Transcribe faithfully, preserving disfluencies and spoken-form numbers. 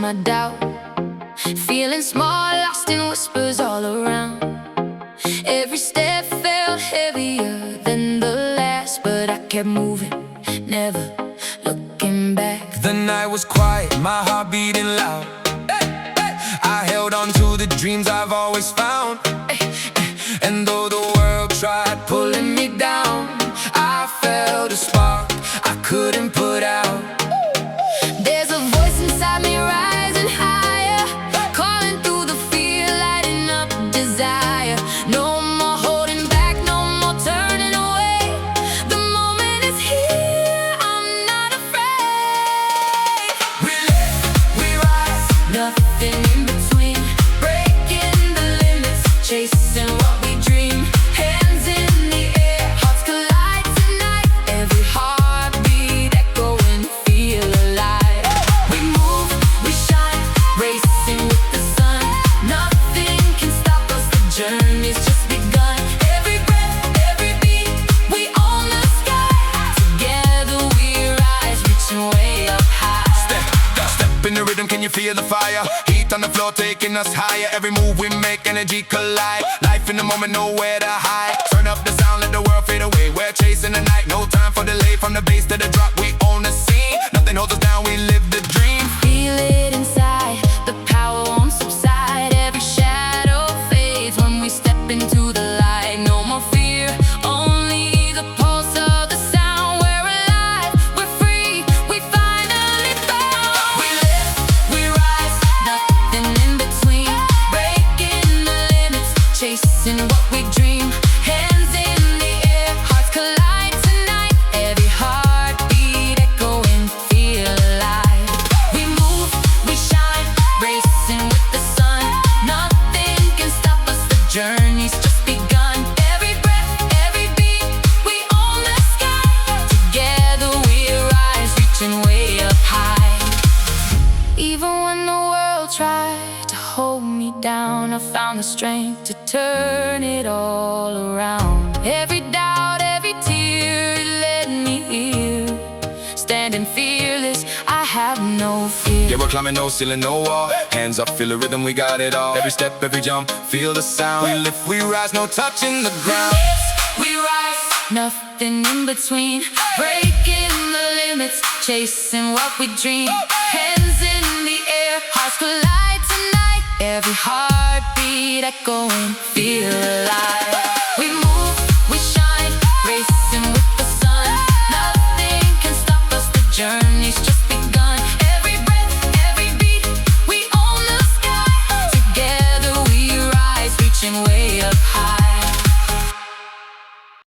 my doubt. Feeling small, lost in whispers all around. Every step felt heavier than the last, but I kept moving, never looking back. The night was quiet, my heart beating loud. I held on to the dreams I've always found. And though the world tried pulling me down, I felt a spark I couldn't put out. There's a voice inside me rising higher, calling through the fear, lighting up desire. No more holding back, no more turning away. The moment is here, I'm not afraid. We live, we rise, Nothing in between, breaking the limits, chasing what we dream. Hands in the air, hearts collide tonight. Every heartbeat echoing, feel alive. We move, we shine, racing with the sun. Nothing can stop us, the journey's just begun. Every breath, every beat, we own the sky. Together we rise, reaching way up high. step, step in the rhythm, can you feel the fire? Heat on the floor taking us higher. Every move we make, energy collide. Life in the moment, nowhere to hide. Turn up the sound, let the world fade away. We're chasing the night, no time for delay. From the bass to the drop, we own the scene. Nothing holds us down, we live the dream. Feel it inside, the power won't subside. Every shadow fades when we step into the light. No more fear, only the pulse of the sound. We're alive, we're free, we finally found. We live, we rise, nothing in between. Breaking the limits, chasing what we dream. Hands in the air, hearts collide tonight. Every heartbeat echoing, feel alive. We move, we shine, racing with the sun. Nothing can stop us, the journey's just begun. Every breath, every beat, we own the sky. Together we rise, reaching way up high. Even when the world tried to hold me down, I found the strength to turn it all around. Every doubt, every tear, it led me here. Standing fearless, I have no fear. Yeah, we're climbing no ceiling, no wall. Hands up, feel the rhythm, we got it all. Every step, every jump, feel the sound. We lift, we rise, no touching the ground. We rise, nothing in between. Breaking the limits, chasing what we dream. Hands in the air, hearts collide tonight. Every heartbeat echoing, feel alive.